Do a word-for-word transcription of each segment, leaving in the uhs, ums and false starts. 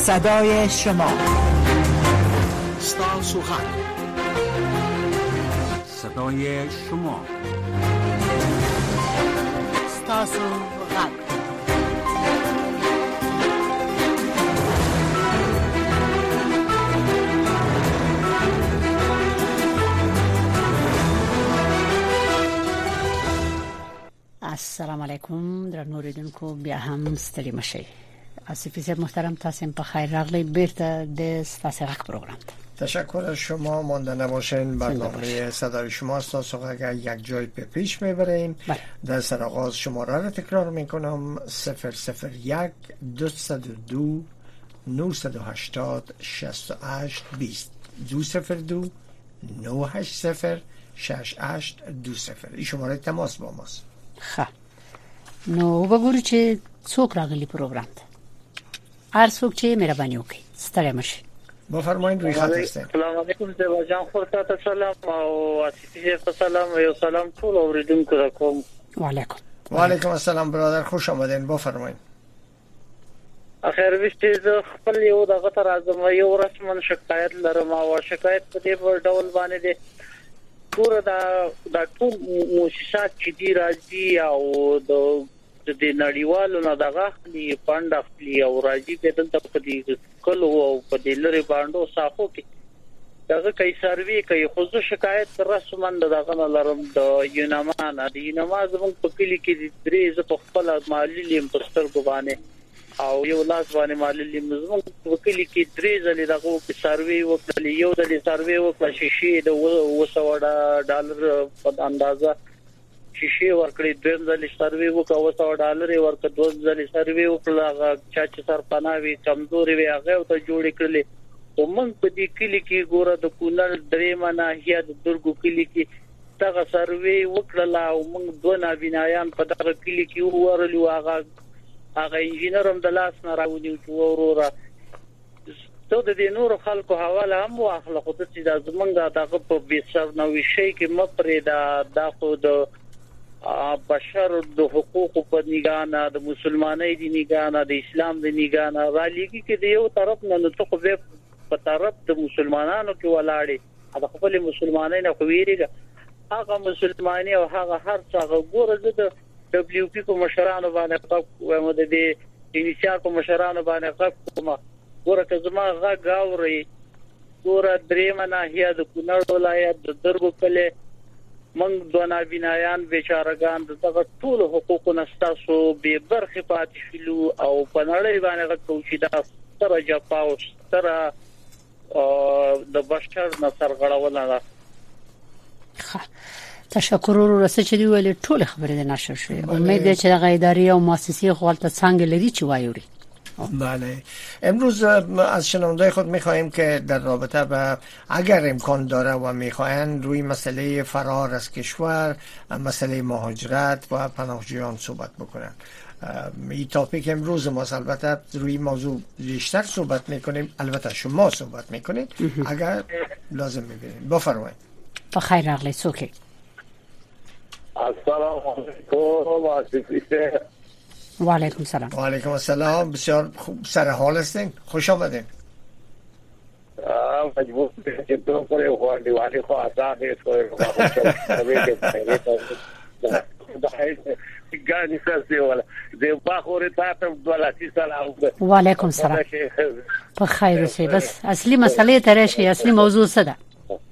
صدای شما. ستاسو غږ، صدای شما. ستاسو غږ. السلام علیکم درنو اوریدونکو، بیا هم ستړي مشئ. آصفی صاحب محترم، تاسو په خیر راغلی بیرته د ستاسو غږ پروگرام ته. تشکر از شما. مانده نباشین. برنامه صدای شما ستاسو غږ یک جای به پیش میبریم. در سر آغاز شماره را تکرار میکنم: صفر صفر یک دویست و دو نهصد و هشتاد شصت و هشت بیست دو صفر دو نه هشت صفر شش هشت دو صفر. این شماره تماس با ماست. خب نو وګورو چې څوک راغلی پروګرام ته. هر څوک چې مهرباني وکړي ستړي مشي. بفرمایید روی خط هستین. سلام علیکم زیبا جان، خورتا سلام او آصفی سلام و سلام ټول اوریدونکو را کوم. و علیکم و علیکم السلام برادر، خوش آمدین. بفرمایید. اخر وشته ز خپل یو دغه تر اعظم یو رسمن شکایت لرم او شکایت په دې ډول باندې دي ګوره دا د ټول موسسات چې دی راځي او د د نړیوالو نه دغه خپل فند خپل او راځي په دلته په دې کلو او په دې لری باندې صافو کې دغه کوي سروي کوي خو زه شکایت رسمن دغه نه لرم د یونما نه د یونما زموږ په کلی کې درې ز په خپل مالی لیم پستر ګوانه او یو لاس باندې مالی لیم زموږ په کلی کې درې ځلې دغه په سروي وکړل. یو ځلې سروي وکړل شیشې د وسو ډالر په اندازه شیشې ورکړې، دویم ځلې سروي وکړ وسو ډالر ورکړ، دویم ځلې سروي وکړل هغه چا چې سرپناوي کمزوري وي هغه ته جوړ کړل. او موږ په دې کلی کې ګوره د کونړ درې مناهیا د درګو کلی کې دغه سروي وکړل او موږ دوه نابینایان په دغه کلی کې ورلو. هغه هغه انجینر هم د لاس نه راونیو چې وروره ته د دې نور خلکو حواله هم واخله. خو د چې د زمونږ دغه په بیسر نوې شي کې مپرې دا د خو د بشر د حقوقو په نگاه د مسلمانۍ دی نگاه د اسلام د نگاه را لګي کې د یو طرف نه نو ته خو په طرف د مسلمانانو کې ولاړې دا خپل مسلمانۍ نه خو ویریږي هغه مسلمانۍ او هغه هر څه ګوره د دبليو پی په مشرانو باندې کومه د دې انیشار په مشرانو باندې کومه ګوره که زما غا گاوري ګوره درې مناهیا د کونړ ولایت د درګو کله منګ دونا بنایان بیچارهګان دغه ټول حقوقو نستاسو به برخه پاتې شلو او په نړۍ باندې کوشي دا ستره جپاو ستره د بشر نصر غړول. تشکر ورسره چې دی ویل ټول خبرې د نشر شوې. امید ده چې د ادارې او مؤسسې خپل څنګه لري چې وایوري. بله، امروز از شنوندای خود میخواهیم که در رابطه با اگر امکان داره و میخواهند روی مسئله فرار از کشور، مسئله مهاجرت و پناهجویان صحبت بکنند. این تاپیک امروز ما البته روی موضوع بیشتر صحبت میکنیم، البته شما صحبت میکنید اگر لازم میبینید. بفرمایید. بخیر راغلی سوکی. السلام علیکم آصفی. و علیکم سلام. و علیکم السلام. بسیار خوب سر حال هستین؟ خوش آمدین. مجبور که تو پر خو دیوالی خو آسان ہے تو گانی سستی ولا زه باخوره تاسو دولتي سلام. و علیکم سلام. په خیر اوسئ. بس اصلي مسئله ته راشي. اصلي موضوع څه ده؟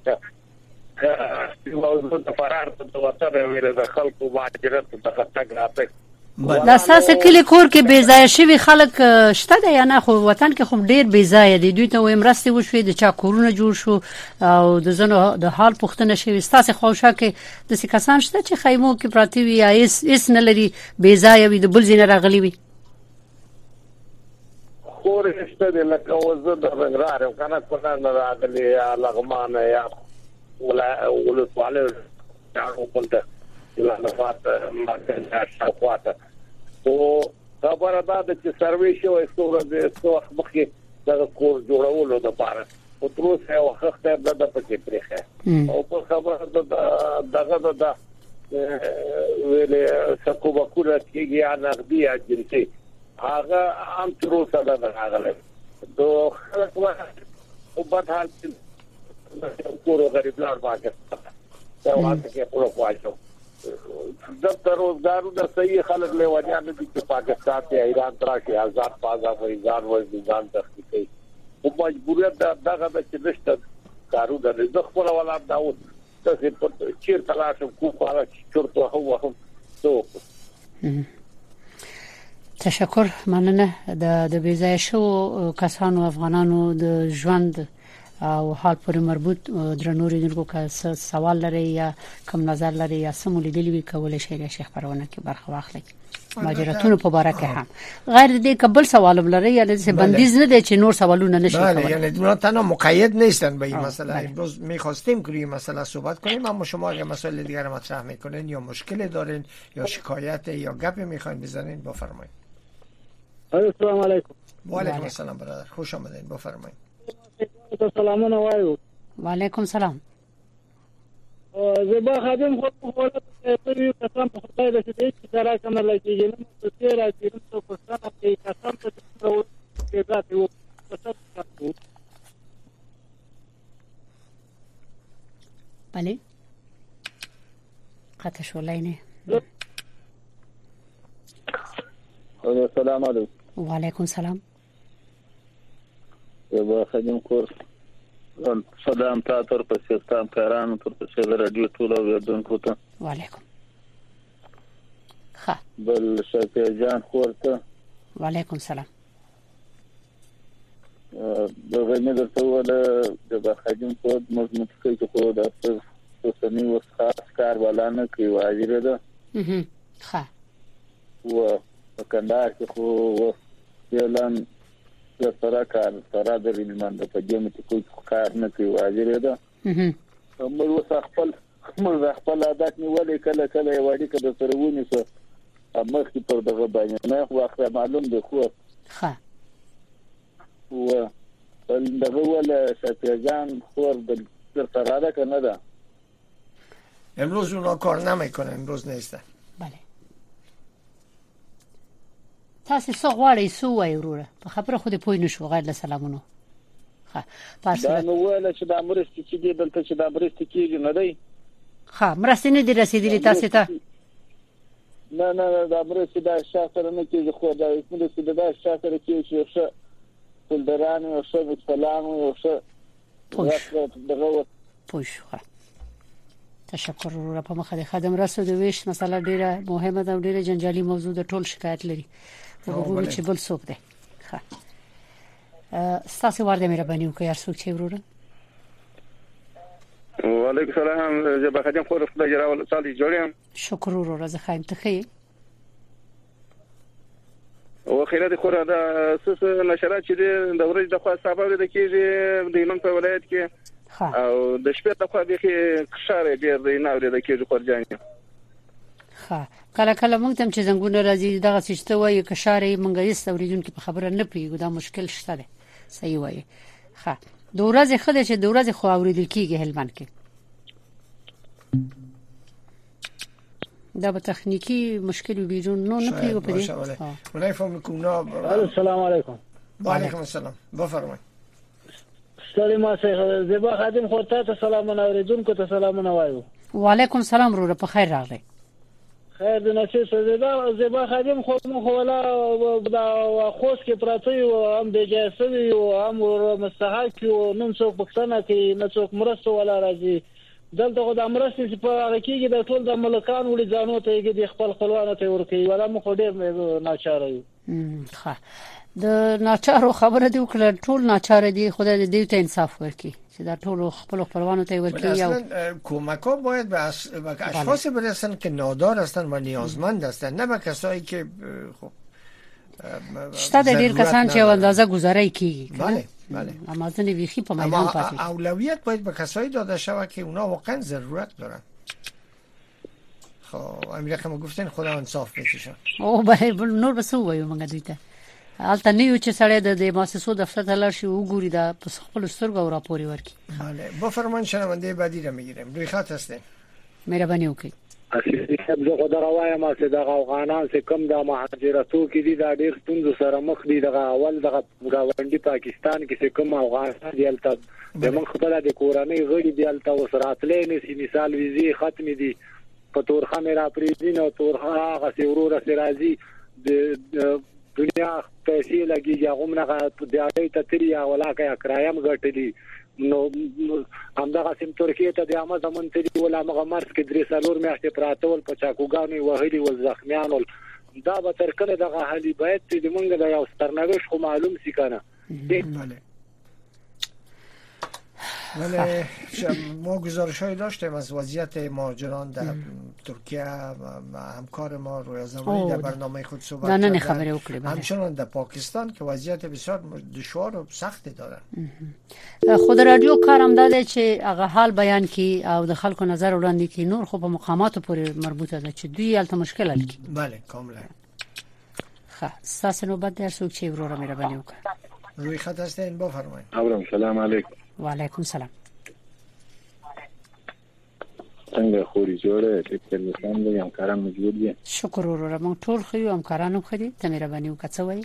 موضوع د فرار د وطن ویل د خلکو مهاجرت د خطر راځي. د اساس کلی کور کې بې ځای شوی خلک شته ده یا نه؟ خو وطن کې خو ډیر بې ځای دي. دوی ته ویم راسته وشوي د چا کورونه جوړ شو او د زنو د حال پوښتنه شوی. ستاسو خوښه کې د څه کسان شته چې خیمو کې پراتی وي یا اس اس نه لري بې ځای وي د بل ځای راغلي وي؟ خو رښتیا ده لکه وزه د رنګرار کنه کونا نه راغلي یا لغمان یا ولا ولا سوال او کنده لا نفات ما كان شاوخواته او خبره ده چې سروي شو استوره د څو مخکې د کور جوړولو لپاره او تر اوسه وخت د پکې پرېخه او په خبره دغه د ویلې سکو بکوله کېږي نغدي اجنسي هغه هم تر اوسه نه راغله دو خلق و بد حال کورو غریب لار پاکستان دا واسه کې پورو پوښتنه د روزګارو د صحیح خلک له وجه نه د پاکستان ته ایران ترا کې آزاد پازا وې ځان وې ځان تخنیکی او مجبوریت دغه د چې نشته کارو د رزق خپل ولادت داوت ته په چیر تلاش کو پاره چورته هو هم تو تشکر مننه د د بیځای شو کسانو افغانانو د ژوند او حال پورې مربوط درنوري دغه کس سوال لري یا کوم نظر لري یا سمول دی وی کولای شي د شیخ پرونه کې برخه واخلي ماجراتونو په اړه کې هم غیر دې قبل سوال لري یا د بندیز نه دي چې نور سوالونه نشي کولای یعنی دونه تنها مقید نیستن به این مسئله. امروز می‌خواستیم که روی مسئله صحبت کنیم اما شما اگه مسائل دیگر مطرح میکنین یا مشکل دارین یا شکایت یا گپ میخواین بزنین بفرمایید. السلام علیکم. و علیکم السلام برادر، خوش آمدید، بفرمایید. سلامونه وایو. وعلیکم سلام. زبا خادم خو خو ته یو قسم خدای دې دې چې سره کوم لکه نو څه راځي نو په څه کې قسم ته ورو کې راځي او څه څه بله قطع شو لاینه. السلام علیکم. وعلیکم سلام. زبا خادم کور سلام تا تر پاکستان کارانو تر څو رادیو ټول اوریدونکو ته وعلیکم. ښه بل شفیع جان خورته وعلیکم سلام. دغه نه درته ولا د خادم کور مضمون کې خو د اوسنی وسخه کار ولانه کې واجب ده. اها ښه و کندهار کې خو اعلان سره کار سره د ریلمان د پجامه ته کوئی کار نه کوي واجب ده. اها موږ وسه خپل موږ خپل عادت نیولې کله کله یو وړي کده سره ونی سو اما چې پر دغه باندې نه خو اخر معلوم دی خو ښه و دغه ولا شفیعان خور د سره ده کنه ده. امروز اونا کار نمیکنه، امروز نیسته. بله تاسو څو غواړئ سو وای وروره په خبره خو دې پوه نشو غیر له سلامونو. ښه پاسه دا نو ولا چې د امرستي چې دلته چې د امرستي کېږي نه دی. ښه مرستې نه دي رسیدلې تاسو ته؟ نه نه د امرستي د شاکر نه کېږي خو دا امرستي د شاکر کېږي چې ښه فلدران او ښه سلام او ښه دغه پوه شو. تشکر وروره په مخه د خدمت رسو د ویش مسله ډیره مهمه ده او ډیره جنجالي موضوع د ټول شکایت لري وګورئ چې بل څوک دی. ښه ستاسو ورته مهرباني وکړئ هر څوک چې وروره. وعلیکم السلام. زه به خدمت خو خدای جوړ سالي جوړم. شکر وروره زه خایم ته خې او خیرات خو را د اساس نشرات چې د ورځې د خوا سبب د کېږي د ایمان په ولایت کې او د شپې د خوا به خشاره ډیر دی نه ورته کېږي خورجانې. ښه کله کله موږ تم چې زنګونه راځي دغه څه ته وایي کشاره مونږ یې ستوریدونکو په خبره نه پیګو دا مشکل شته دی. صحیح وایي. ښه د ورځې خدای چې د ورځې خو اوریدل کېږي هلمند کې دا به تخنیکی مشکل بیرون نو نه پیګو پدې. ولای فهم کونا. السلام علیکم. و علیکم السلام بفرمایید. سلام سه زبا خادم خورته ته سلامونه اوریدونکو ته سلامونه وایو. وعلیکم سلام وروره په خیر راغلی. خیر د نشه زبا زبا خادم خو مو ولا دا خوش کې پراته او هم د جاسوي او هم مستحق او نن څوک پښتنه کې نه څوک مرسته ولا راځي دلته خو د مرستې په هغه کېږي د ټول د ملکان وړي ځانو ته کې د خپل خپلوانو ته ورکوي ولا مخ ډېر ناچاره یو. ښه د ناچارو خبره دی وکړه ټول ناچاره دي خدای دې ته انصاف ورکړي چې دا ټول خپل خپلوانو ته ورکړي. یا کمک‌ها باید به اشخاص برسن که نادار هستن و نیازمند هستن نه به کسایی که خب شته د ډیر کسان چې اندازه گذاری کوي. بله بله اما ځنې ویخي په میدان پاتې. اما اولویت باید به کسایی داده شود که اونا واقعا ضرورت دارن. خب امیر که ما گفتین خدا انصاف بکشه. او بله نور بس وایو موږ دوی ته البته نه یو چې سړی د مؤسسو دفتر ته لاړ شي وګوري دا په خپل سترګو او راپوري ورکړي. بله بفرمایئ شنونده بعدی را میگیریم. روی خط هستین. مهرباني وکړئ. اصلي زه خو دا وایم چې د افغانان چې کم د مهاجرتو کې دي دا ډېر ستونزو سره مخ دي. د اول د گاونډي پاکستان کې چې کوم افغانان دي البته د من خپل د کورنۍ غړي دي البته وسراتلې نه مثال ویزي ختم دي په تورخه مې را پریزین او تورخه هغه سی ورور سره راځي د دنیا پیسې لګي هغه نه د اړې ته تریا ولاکه کرایم غټلی نو همدغه سیم ترکیه ته د عامه زمون ته ولا مغمرس کې درې سالور میاشتې پراتول په چاکوګانو وهلي او زخمیان دا به تر کله دغه حالي باید د مونږ د یو سرنوشت خو معلوم سي کنه. بله ولی ما گزارش‌هایی داشتیم از وضعیت مهاجران در ترکیه و همکار ما روی زمانی در برنامه خود صحبت کردن. همچنان در پاکستان که وضعیت بسیار دشوار و سختی دارن. خود رادیو کارم داده چې هغه حال بیان کی او د خلکو نظر وړاندې کی نور خو په مقامات پورې مربوطه ده چې دوی الته مشکل حل کی. بله کاملا. خب ساس نوبت در سوق چی ورو را مهربانی وکړه. روی خط هستین بفرمایید. ابرام سلام علیکم. و علیکم سلام. څنګه خوري جوړه ټیک تلفون دی همکاران موجود دي. شکر ورو مونږ ټول خو یو همکارانو خدي ته مهرباني وکړه وای.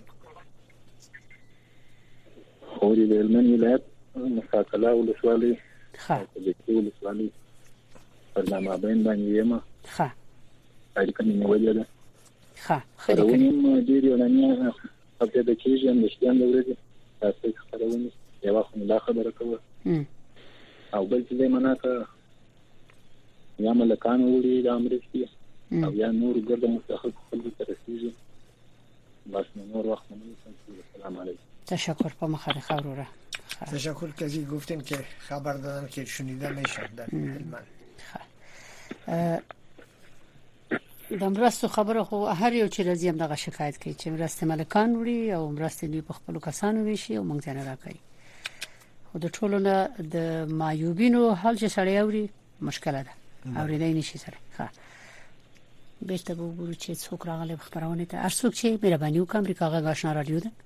خوري د هلمند ولایت مساکلا ولسوالۍ ښه د ټول ولسوالۍ برنامه باندې باندې یم. ښه اړیکه مې نیولې ده. ښه خدای خبرونه ډېر ولنیا په دې کې چې هم نشته ورته تاسو خبرونه یو خو نه خبره کوي او بل څه منه کا یا ملکان وړي د امریکا او یا نور ګرد مستحق خلک ترسيږي بس نور وقت نمی‌کنم. سلام علیکم. تشکر په مخه خوروره. تشکر که از گفتین که خبر دادن که شنیده میشه در هلمند. د مرستو خبره خو هر یو چې راځي هم دغه شکایت کوي چې مرسته ملکان وړي او مرسته دوی په خپل کسانو ویشي او مونږ نه راکړي. خو د ټولو نه د مایوبینو حال چې سړی اوري مشکل ده. اوریدای نشي سره. ښه بیرته به وګورو چې څوک راغلی خبرونه ته. هر څوک چې مهرباني وکړي امریکا غږ آشنا رادیو ده.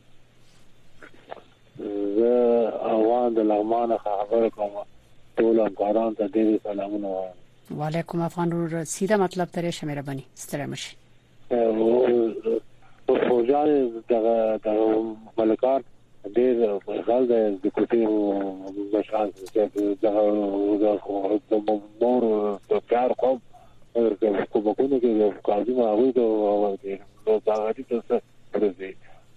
زه اوان د لغمان خبره کوم. ټول همکاران ته ډېر سلامونه وایم. وعلیکم افغان رو سیده مطلب ترې شه مهرباني ستړي مشي. او فوجان دغه د ملکان ډېر غل د کوټې مشران چې دغه د مور د کار کوم د کومونو کې د قاضي ماوي د دغه څه پرځي.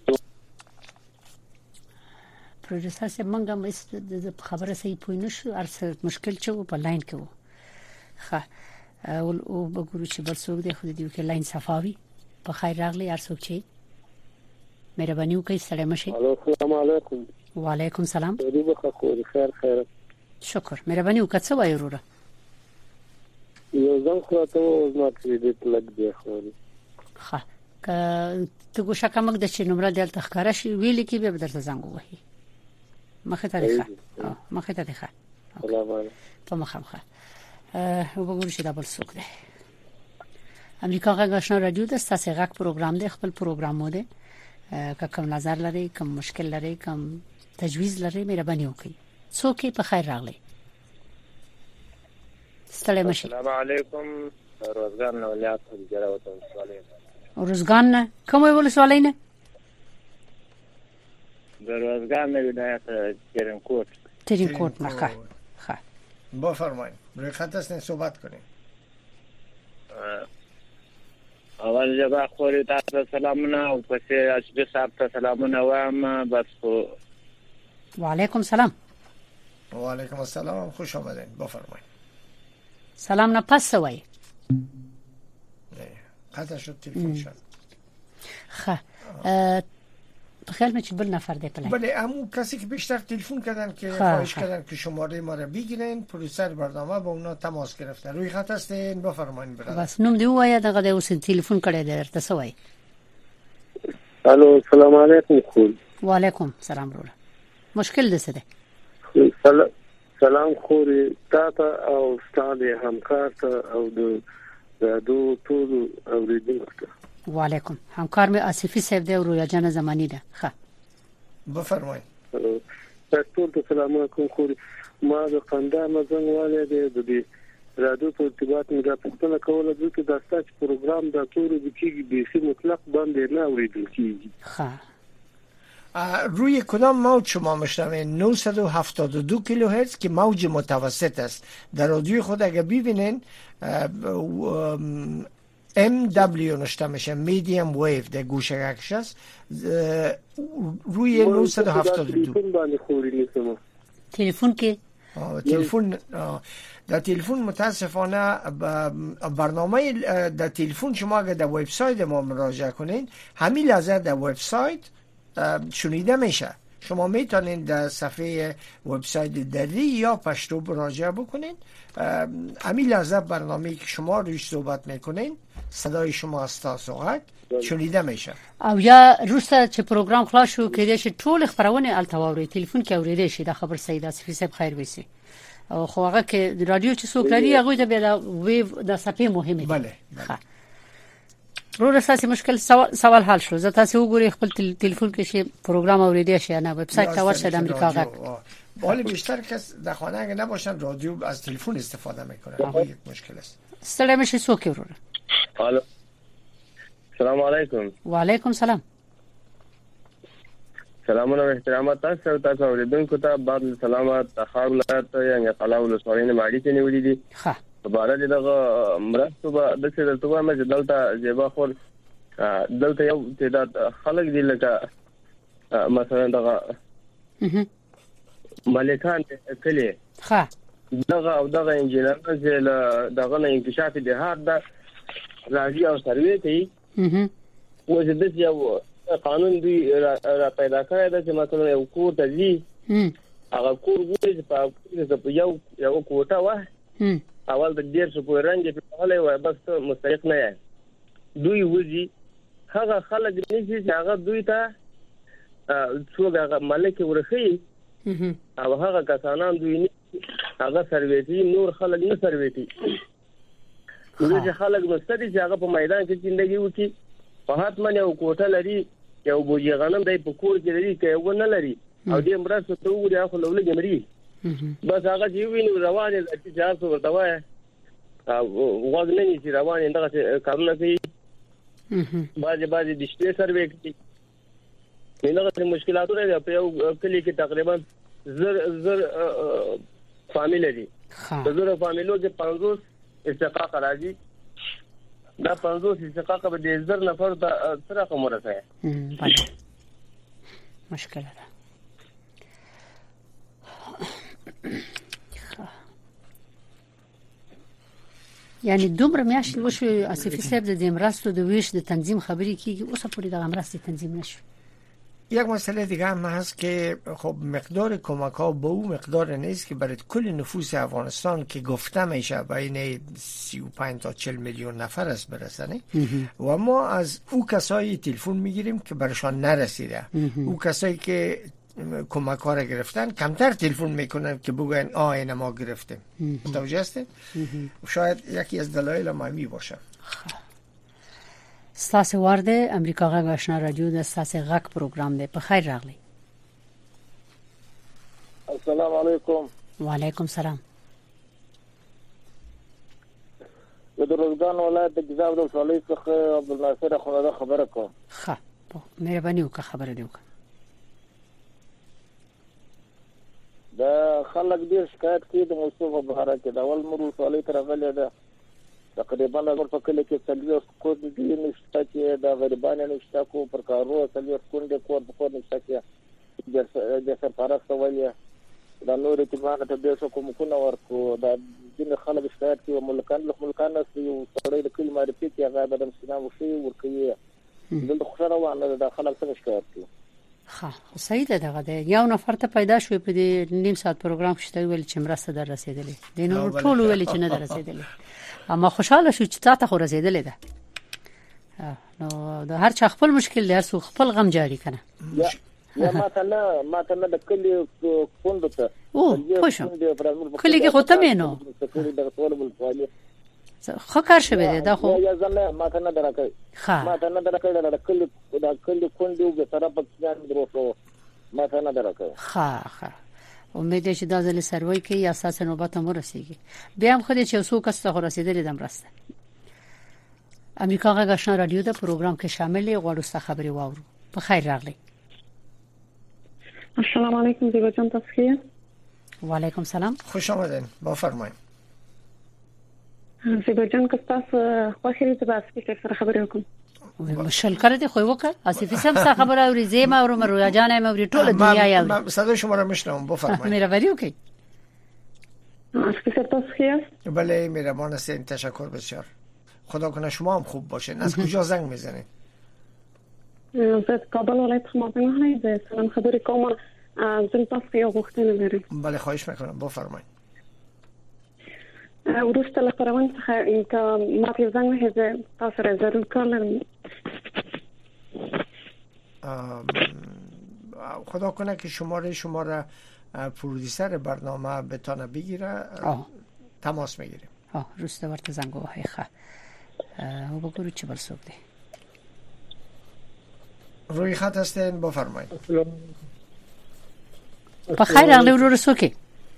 پروژه سه منګه مې د خبره صحیح پوه نشو ارسه مشکل چې په لاین کې وو. ښه او وګورو چې بل څوک دی خو دې کې لاین صفاوي په خیر راغلی هر څوک چې مهرباني وکړئ سلام مشي. السلام علیکم. وعلیکم سلام. دې بخښه خو خیر خیر. شکر مهرباني وکړه څه وایو وروره. یو ځل خو ته اوس ما کریډټ لګ دی خو. ښه که ته ګوښه کوم د چې نمبر دل تخکاره شي ویل کې به درته زنګ وهي. مخه تاریخه. اه مخه تاریخه. سلام علیکم. په مخه مخه. او وګورئ چې دا بل څوک دی. امریکا غږ آشنا رادیو د تاسو غږ پروګرام دی خپل پروګرام مو دی. که کوم نظر لري کوم مشکل لري کوم تجویز لري مهرباني وکړئ. څوک په خیر راغلی. ستړي مشي. السلام علیکم. روزګان نه ولایت جره وته سوالې. روزګان نه کومه ولسوالۍ نه؟ د روزګان نه ولایت ترینکوټ. ترینکوټ نه ښه. ښه. بفرمایید. روی خط هستین صحبت کنین. اول جواب خوري تاسو سلامونه او پسې اشبه صاحب ته سلامونه وایم بس. وعلیکم سلام. وعلیکم السلام خوش آمدین بفرمایید. سلام نه پس وای. نه قطع شد تلفن شد. خب خیال می چی بل نفر ده پلای. بله همون کسی که بیشتر تلفن کردن که خواهش کردن که شماره ما را بگیرین پروسر برنامه با اونا تماس گرفتن. روی خط هستین بفرمایید برادر. بس نوم دی وای دغه د اوس تلفن کړی درته سوای. الو السلام علیکم خو. وعلیکم سلام وروره. مشکل ده څه ده؟ سلام سلام خوري تاسو او استاد همکار ته او د دو ټول اوریدونکو. وعلیکم همکار می آصفی صاحب دی او رویا جان زمانی ده. ښه بفرمایید. تاسو ته سلام علیکم خوري. ما د قندار مزنګ والي د دې راډیو په ارتباط مې دا پوښتنه کوله چې دا ستاسو پروګرام د تورو د کیږي به مطلق باندې نه اوریدل کیږي. ها روی کدام موج شما میشنوین؟ نهصد و هفتاد و دو کیلوهرتز که موج متوسط است. در رادیوی خود اگه ببینین ام دبلیو نشته میشه، میدیم ویو در گوشه‌کش است، روی نهصد و هفتاد و دو. تلفن که تلفن در تلفن متاسفانه برنامه در تلفن شما اگه در وبسایت ما مراجعه کنین همین لحظه در وبسایت شنیده میشه. شما میتونین در صفحه وبسایت دری یا پشتو مراجعه بکنین. همین لحظه برنامه که شما روش صحبت میکنین صدای شما استاسوغک شنیده میشه. او یا روسته چې پروګرام خلاص شو کېدې شي ټول خبرونه التواوري تلیفون کې اورېدې شي. دا خبر سید اسفي صاحب خیر وسی. او خو هغه کې رادیو چې څوک لري هغه ته به دا ویو د صفحه مهمه ده. بله بله. رو اساسي مشکل سوال سوال حل شو. زه تاسو وګورئ خپل تلیفون کې شي پروګرام اورېدې شي نه ویب سایت ته ورشه د امریکا غږ. ولی بیشتر کس در خانه اگه نباشن رادیو از تلفن استفاده میکنه. همین یک مشکل است. سلام شي څوک ورور. الو السلام علیکم. وعلیکم سلام. سلامونه او احترامات تاسو تاسو اوریدونکو ته بعد سلامات خار ولایت یا قلاو لسوارینه ماړی ته نیولې دي. ښه په اړه دغه مرستو به د څه دلته ما چې دلته جيبه خور دلته یو تعداد خلک دي لکه مثلا دغه مالکان کلی ښه دغه او دغه انجینران چې دغه نه انکشاف دي هر د راځي او سروي کوي. و چې د یو قانون دی را پیدا کړی دا چې مثلا یو کور ته ځي هغه کور ګوري چې په یو یو کوټه وه اول د ډیر څه په رنګ په حاله وای بس مستحق نه یې دوی وځي هغه خلک نشي چې هغه دوی ته څوک هغه مالک ورخي او هغه کسانان دوی هغه سرویتي نور خلک نه سرویتي. دوی چې خلک مستدي چې هغه په میدان کې ژوندۍ وکړي په حتمن یو کوټه لري یو بوجي غنم دای په کور کې لري کې یو نه لري او دې مرسته ته وګوري اخو لولې جمري بس هغه چې ویني روانه چې تاسو ورته وای او وګنې چې روانه دغه کارونه کوي باندې باندې د شپې سروې کوي. دغه مشکلاتو لري په یو کلی کې تقریبا زر زر فامیل دي. د زر فامیلو کې پنځوس استحقاق راځي. دا پنځوس استحقاق به د زر نفر د سره کوم راځي. بله مشکل ده. یعنی دومره میاشتې وشو اسفي صاحب د مرستو د ویش د تنظیم خبري کیږي اوسه پوری د مرستې تنظیم نشو. یک مسئله دیگه هم هست که خب مقدار کمک ها به اون مقدار نیست که برای کل نفوس افغانستان که گفته میشه بین سی و پنج تا چهل میلیون نفر است برسنه و ما از او کسایی تلفن میگیریم که برشان نرسیده. او کسایی که کمک ها را گرفتن کمتر تلفن میکنن که بگوین آه این ما گرفتیم. متوجه هستید؟ شاید یکی از دلایل هم می باشه. ستاسو ورده امریکا غږ آشنا رادیو د ستاسو غږ پروګرام دی. په خیر راغلی. السلام علیکم. وعلیکم سلام. د روزګان ولایت د جزاب د صالح څخه عبدالناصر خو خبره کوم. ښه مهرباني وکړه خبره دی وکړه. دا خلک ډیر شکایت کوي د موضوع په اړه کې دا ول مرو صالح تر غلې ده تقریبا د په کله کې تلوي کو د دې نشته چې د غریبانو نشته کو پر کارو تلوي کونډه کو په خور نشته چې د سرپرست ولیا دا نور چې ما ته د څه کوم کو نو ورکو دا د خلک شکایت کوي ملکان له ملکان نه یو سړی د کلمه معرفي کې هغه بدم سینا وشي ورکوي د خوشاله وانه د خلک څنګه شکایت کوي. ها صحیح ده دغه دی یو نفر ته پیدا شوی په دې نیم ساعت پروګرام کې شته ویل چې مرسته در رسیدلې د نور ټول ویل چې نه در رسیدلې اما خوشاله شو چې تاسو خو رسیدلې ده. نو د هر چا خپل مشکل دی هر څو خپل غم جاری کنه. یا ما ته نه ما ته نه د کلی فوند ته او خوشم کلی کې خو ته مینو خو کار شوی دی دا خو یا زنه ما ته نه درکې ما ته نه درکې د کلی د کلی فوند یو به طرف کې ځان دروسو ما ته نه درکې ها ها امید ده چې دا ځل سروي کې یا اساس نوبت مو رسیږي. بیا هم خدای چې اوسو کس ته رسیدلې دم راسته. امریکا غږ آشنا رادیو د پروګرام کې شامل یې غواړو ست خبري واورو. په خیر راغلی. السلام علیکم زیبا جان تاسو. و علیکم سلام. خوش آمدین. بفرمایید. زیبا جان که تاسو خوښی دې بس کې سره خبرې وکم. مشل کړه خو وکړه اسفي سم څه خبره اوري زما او مرو جانه مې اوري ټول دنیا یا ما صدای شما را میشنوم بفرمایید. مهربانی وکړئ. اسفي سر تاسو خیاست؟ بله مهربان هستین تشکر بسیار. خدا کنه شما هم خوب باشین. از کجا زنگ میزنید؟ زه کابل ولایت خماسه نه ده سلام خبرې کوم. زه تاسو یو غوښتنه لرم. بله خواهش میکنم بفرمایید. وروسته له خبرون څخه انکه ما په ځان نه زه تاسو را ضرور کولم. خدا کنه که شماره شما را پرودیسر برنامه بتانه بگیره تماس میگیریم. ها روسته ورته زنگ وهای خه او بگو چی بل سوق دی روی خط هستین بفرمایید. په خیر اغلی ورور سوکي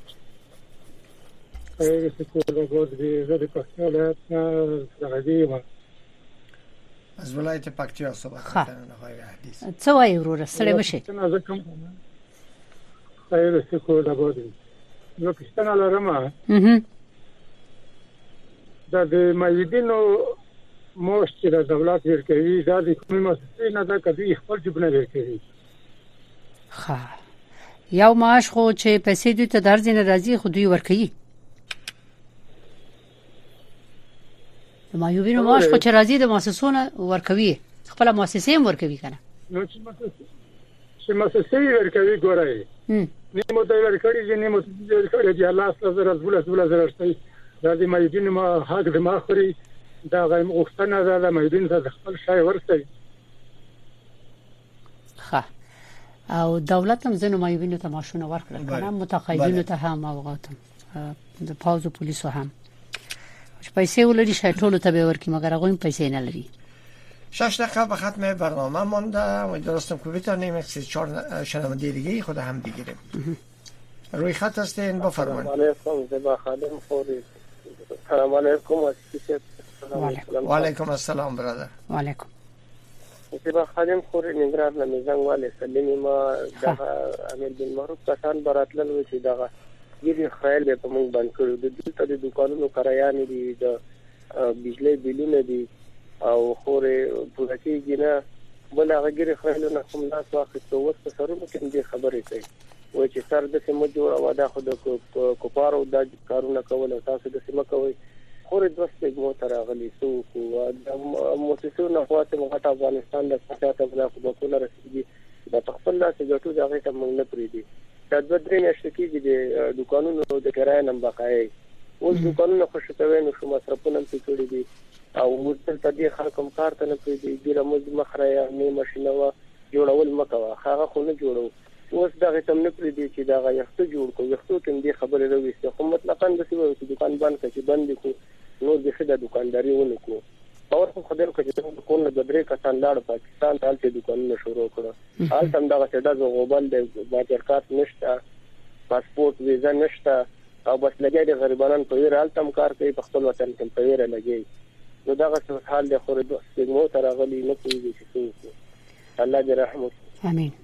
خیر سکول گود دی زده پختیال هستن از ولایت پکتیا صحبت می‌کنم آقای حدیث. څه وایي ورور سره بشي؟ خیر سکول گود دی نو پښتنه لرم. دا د مایدینو موشت د دولت ورکوي دا د کومه مؤسسې نه دا کوي خپل جبنه ورکوي. ښه یو معاش خو چې پیسې دوی ته درځي نه راځي خو دوی ورکوي. د مایوبینو معاش خو چې راځي د مؤسسونو ورکوي خپل مؤسسې هم ورکوي کنه. نو چې مؤسسې چې مؤسسې ورکوي ګورای نیمه د ورکړي چې نیمه د ورکړي چې الله ستاسو رسول الله درشتي دا د مایدین ما حق د ماخري دا غي مغفتنه دا د مایدین د خپل شای ورسي. ښه او دولت هم زنه مایوبینو ته ماشونه ورکړل کنه متقاعدینو ته هم اوغاتم د پاوزو پولیسو هم چې پیسې ولري شای ټولو ته به ورکړي مګر هغه هم پیسې نه لري. شش دقیقه به ختم برنامه مونده. امیدوارم که بتونیم یک سه چهار شنونده دیگه خود هم بگیریم. روی خط هستین بفرمایید. علیکم زبا خادم خوری. سلام علیکم و علیکم السلام برادر. و علیکم. زبا خادم خوری نگران نمیزنگ ولی سلیمی ما دا امیر بن معروف کسان براتلل و چې دا یی خیال به موږ باندې کړو د دې ته د دکانونو کرایانې دي د بجلی بیلونه دي او خوري پولیسي نه بل هغه ګری خیالونه کوم لاس واخیستو وسه سرونو کې دې خبرې کوي و چې سر د سیمه جوړه واده خو د کوپارو د کارونه کول تاسو د سیمه کوي خوري دوستګ مو تر غلي سو او د مؤسسونو خواته مغټ افغانستان د سیاست په خپل کوله رسیدي د خپل لاس ګټو دغه ته موږ نه پریدي دا د درې میاشتې کې د دکانونو د کرای نم بقای اوس دکانونو خوشتوي نو شو مصرفونه په کړی دي او ورته تدې خلکم کار ته نه پریدي ګره موږ مخره نه ماشينه وا جوړول مکوا هغه خو نه جوړو اوس دغه تم نه پریدي چې دا یخته جوړ کو یخته تم دې خبره راوي چې خو مطلقاً د سیمه چې دکان باندې چې باندې کو نو د خدای دکانداري ونه کو اور خو خدای کو چې دکان د درې کسان لاړ پاکستان ته چې دکانونه شروع کړو حال تم دا چې د غوبل د باجرکات نشته پاسپورت ویزا نشته او بس لګي د غریبانو په ویره تم کار کوي په خپل وطن کې په ویره لګي نو دا څه حال د خوري د سپمو تر غلي نه کوي چې څه الله دې رحمت امين.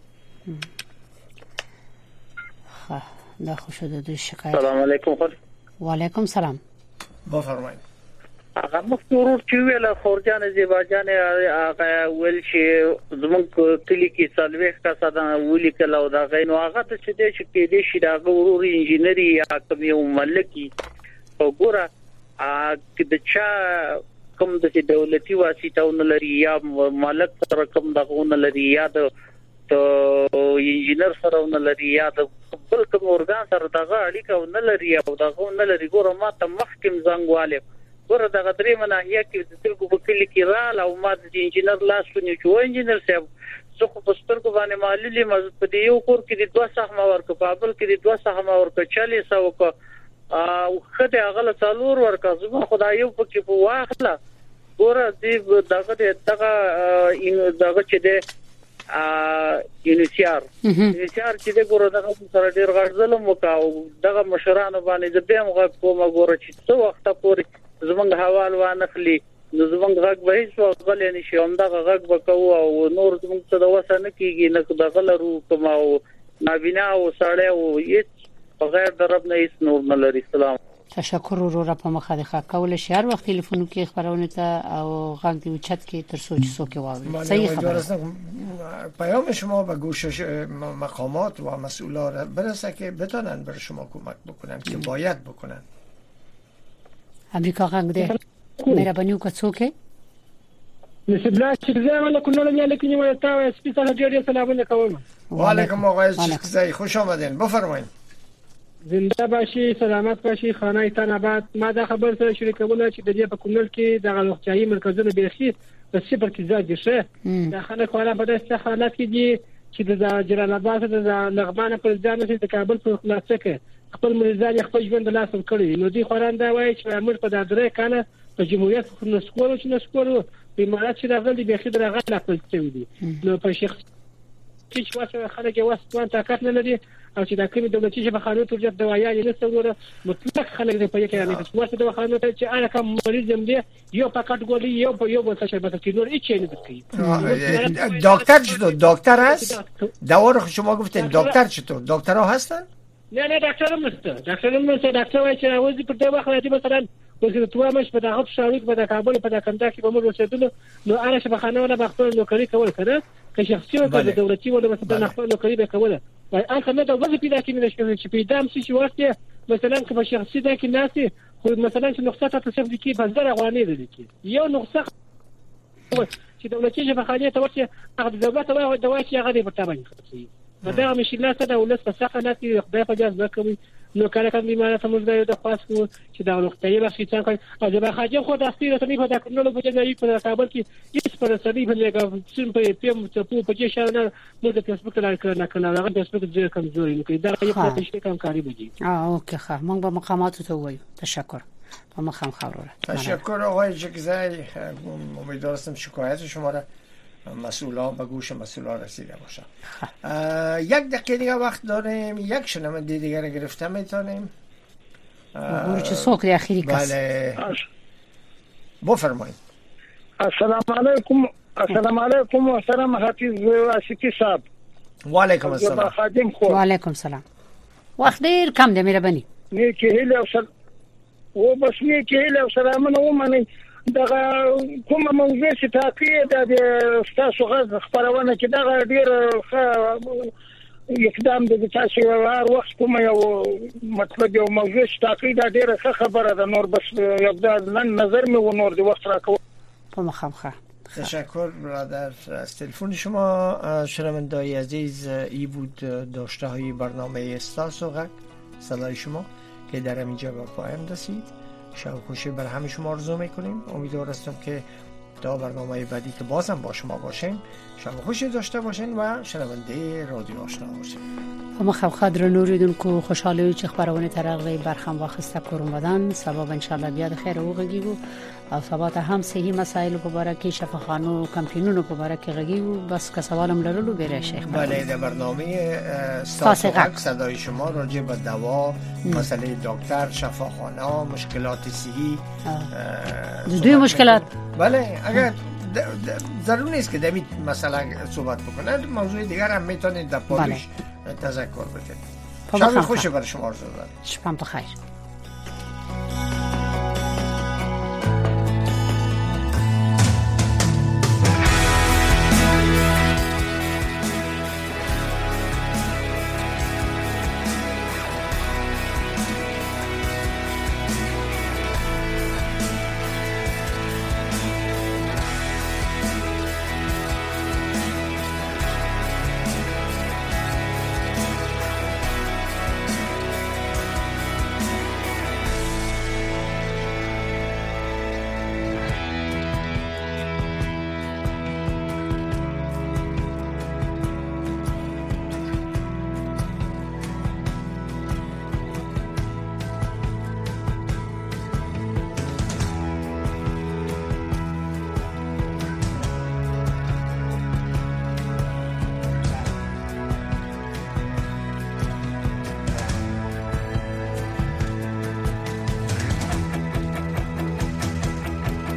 ها دا خوشو د شکایت. السلام علیکم. و علیکم سلام. بفرمایید. هغه مخکور چې ویل خورجان زیباجان هغه ول چې زمونږ کلی کې سالوي کا ساده ولي کله او دا غینو هغه ته چې دې چې کې دې شي دا غوړ انجینری یا کوم یو ملکی او ګوره ا کې د چا کوم د دولتي واسطهونه لري یا مالک سره کوم دغه لري یا د انجینر سره نه لري یا د بل کوم اورګان سره دغه اړیکه نه لري او دغه نه لري ګوره ما ته مخکم زنګواله ګوره دغه درې مناهیه کې د تلګو په کلی کې را او ما د انجینر لاسونه چې و انجینر صاحب زه خو په سترګو باندې مالي مزد په یو کور کې د دوه سهم ورکو په بل کې د دوه سهم ورکو چالیس او او خدای هغه څلور ورکو زما خدای یو پکې په واخله ګوره دې دغه دغه دغه چې د یونیسیار یونیسیار چې د ګورو دغه سره ډیر غړځلم وکاو دغه مشرانو باندې د بیم غږ کومه ګوره چې څو وخت پورې زمونږ حوال وانخلي نو زمونږ غږ به هیڅ وخت غلې نشي هم دغه غږ وکاو او نور زمونږ څه د وسه نه کیږي نه د غلرو کوم او نابینا او ساړی او هیڅ بغیر د رب نه هیڅ نور نه لري. سلام. تشکر ورور په مخه د خاکول شهر وخت ټلیفون کې خبرونه ته او غږ دی چت کې تر سوچ سو کې واوري. صحیح خبره. پیام شما به گوش مقامات و مسئولان برسه که بتونن بر شما کمک بکنن که باید بکنن. امریکا غږ دی مهرباني وکړه څوک نسب الله شکزای ولا كنا لم يلكني ولا تاوي سپیڅه ډیر سلامونه کوم. وعلیکم آقای شکزای خوش آمدین بفرمایید. زنده باشی سلامت باشی خانه تنبات. ما دا خبر سره شریکونه چې د دې په کونل کې د غلطیي مرکزونو بیخي په صفر کې زیات دي شه دا خلک ولا په داسې حالت کې دي چې د جلال آباد د لغمان پر ځان چې د کابل په خلاصه کې خپل مریضان خپل ژوند لاس کړی نو دی خورانده وای چې موږ په دادره کنه په جمهوریت نسکورو چې نسکورو په امارات چې راغلي بیخي درغه لا پېښې دي نو په شیخ هیڅ واسه خلک واسه طاقت نه لري او چې دا کومې دولتي شفاخانو ته جوړ دوايا یې نسوره مطلق خلک دې په یوه کې نه واسه دواخانو ته چې انا کوم مریض هم دي یو پاکټ ګولې یو په یو بل څه به کې نور هیڅ نه کوي. دکتر چطور دکتر هست دوا رو شما گفتین دکتر چطور دکترها هستن؟ نه نه دکتر هم هست دکتر هم هست دکتر وایي چې راوځي په دغه وخت کې مثلا وزیر توه مش په دغه شاویک په کابل په کندهار کې به موږ رسیدلو نو اړه شفاخانه ولا بخپل نوکری کول کنه که شخصي او د دولتي ولا مثلا خپل نوکری به کوله وای ان کومه د وظیفې پیدا کړي نشي چې پیدا هم شي واسطه مثلا که په شخصي ده کې ناسي خو مثلا چې نقطه ته تصف دي کې بازار غواني دي کې یو نقطه چې دولتي شفاخانه ته ورته هغه دولت او دوايي چې هغه په تابع کوي دا مش لا څه د ولس په څخه ناتي خدای په جاز وکوي نو کله کله بیماره ته موږ د خاصو چې دا نقطې به شي څنګه او د خاجه خو د اصلي رسمي په تکنالوژي په جنایي په کابل کې هیڅ پر رسمي په لګا سیم په پیم ته په کې شانه موږ د فیسبوک لار کړنه کنه هغه د فیسبوک ډیر کمزوري نو کې دا یو په شي کم کاری بږي. اه اوکې ښه موږ به مقامات ته وایو. تشکر په مخم خبره. تشکر آقای جگزای. امیدوارم شکایت شما را مسئولان به گوش مسئولان رسیده باشه. یک دقیقه دیگه وقت داریم یک شنونده دیگه رو گرفته میتونیم. برو چه سوکری اخیری کس. بله بفرمایید. السلام علیکم السلام علیکم و سلام حافظ واسطی صاحب. و علیکم السلام. و علیکم السلام. وقت دیر کم ده میره بنی. نیکی هیله و سلام و بس نیکی هیله و سلامونه ومنئ. دغه کومه موضوع چې تاکي د تاسو غږ خبرونه کې دغه ډیر اقدام د تاسو هر وخت کومه یو مطلب یو موضوع چې تاکي دا ډیره خبره ده نور بس یو د نظر مې و نور د وخت راکو. په مخامخه. تشکر برادر از تلفن شما. شنونده‌های عزیز ای بود داشته های برنامه استاسو غږ صدای شما که در اینجا به پایان رسید. شب خوشی بر همه شما آرزو میکنیم. امیدوار هستم که تا برنامه بعدی که بازم با شما باشیم شب خوشی داشته باشین و شنونده رادیو آشنا باشین. ما خب خاطر نوریدون کو خوشحالی چه خبرونه ترقی برخم واخسته کورم بدن سبب ان شاء الله بیاد خیر او غگیو او ثبات هم صحیح مسائل مبارکی شفاخانو کمپینونو مبارکی غگیو بس که سوالم لرلو بره شیخ. بله در برنامه استاسق صدای شما راجع به دوا مسئله دکتر شفاخانه مشکلات صحی دوی مشکلات بله اگر ضرور نیست که دمید مثلا صحبت بکنند موضوع دیگر هم میتونید در پالیش تذکر بدید. شب خوشی برای شما آرزو دارم. شبم بخیر.